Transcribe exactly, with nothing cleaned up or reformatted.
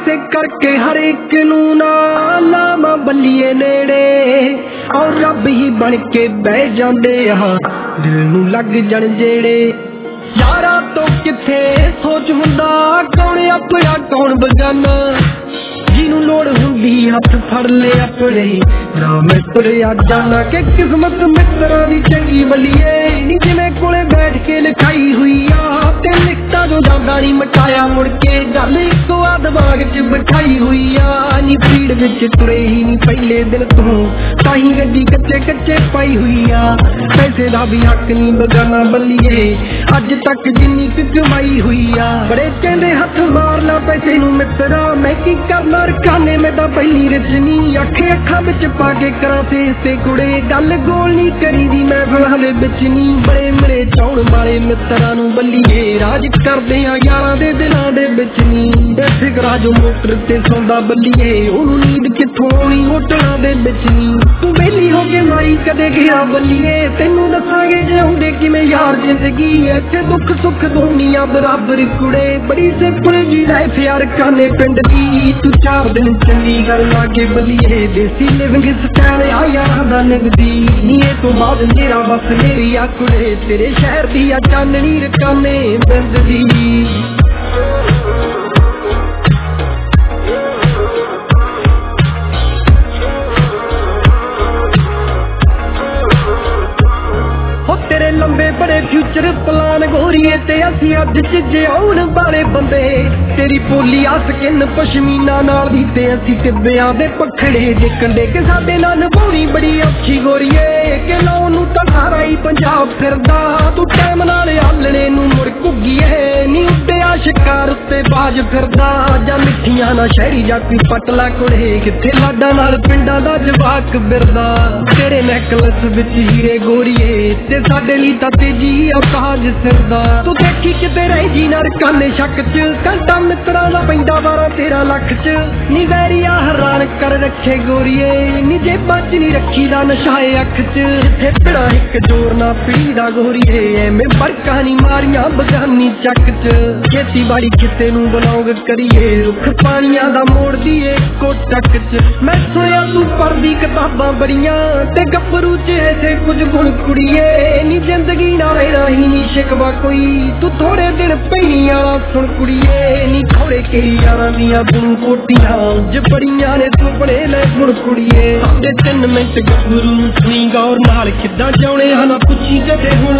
इसे करके हर एक नू ना लावा बल्लीए नेड़े और रब ही बन के बह जांदे आ दिल नू लग जण जेड़े यारा तो किथे सोच हुंदा कौन अपना कौन बगाना जिन्हों लोड़ हुंदी हथ फड़ ले अपने ना मैं तुरिया जाना के किस्मत मित्रा दी चंगी बलिए नी जिवें कोले बैठ के लिखाई हुई आ ते लिखता जो जांदा नी मटाया मुड़ के गल इको आ दिमाग च बिठाई हुई आ नी भीड़ विच तुरे ही नी पहले दिन तू ताही गड्डी कच्चे कच्चे पाई हुई आ पैसे दा भी हक नी बगाना बलिए अज तक जिन्नी क कमाई हुई आ बड़े कहंदे हथ मार ला पैसे नू मित्रा मैं की करना काने में दा पहली रजनी अखे अखा बिच पाके करा फेस ते कुड़े गल गोल नी करी दी मैं फिलहाल बिच नी बड़े मेरे चौड़ वाले मित्रा नू बल्लीए राज करदे आ यारां दे दिलां दे बिच नी बैठे गराज मोटर ते सौंदा बल्लीए ओनू नींद किथों आउणी होटलां दे बिच नी तू वेली हो के मारी कदे गया बल्लीए तैनू दसांगे जे हुंदे किवें यार जिंदगी इत्थे दुख सुख दुनिया बराबर कुड़े बड़ी सिंपल जी लाइफ यार काने पिंड दी तू चार दिन चंडीगढ़ लागे बलिए देसी लिविंग स्टाइल आ यारां दा निभदी नी ए तो बाद मेरा बस मेरी आ कुड़े तेरे शहर दी आ चांदनी रकाने बंददी तेरे लंबे बड़े फ्यूचर प्लान गोरीए ते असी अज चिजे आउण वाले बंदे तेरी पोली आ स्किन पशमीना नाल दी ते असी तिब्बियां दे पखड़े देखण दे के साडे नाल निभाउणी बड़ी औखी गोरीए के लाउण नू तां सारा ही पंजाब फिरदा तू टाइम नाल आलणे नू मुड़ घुग्गीए नी उड्डिया शिकार उत्ते बाज फिरदा जां मिठियां ना शहरी जां कोई पटला कुड़े किथे लाडा नाल पिंडां दा जवाक बिरदा तेरे नेकलस विच हीरे गोरीए ते साडे लई तां तेजी औकाज सिरदा तू देखी किते रह जी ना रकाने शक च घंटा मित्रा दा पैंदा बारह तेरह लख च नी वैरिया हैरान कर रखे गोरीए नी जेबां च नी रखी दा नशाए अख च जिथे पिड़ा इक जोर ना पीड़ी दा गोरीए एवें बरका नी मारियां बगानी चक च खेती बाड़ी किते नू बनौग करिए रुख पानियां दा मोड़ दिए कोटक च मैं सुनिया तू पढ़दी किताबां बड़ियां ते गब्बरू च ऐसे कुछ गुण कुड़िए नी जिंदगी नाल रही नी शिकवा कोई तू थोड़े दिन पहली आला सुन कुड़िए नी थोड़े के यारां दियां बुनू कोटियां जबड़ियां ने तू बड़े ले गुण कुड़िए साडे तीन मिंट गब्बरू सुनी गौर नाल किद्दां जाउने हना पुछी कदे हुण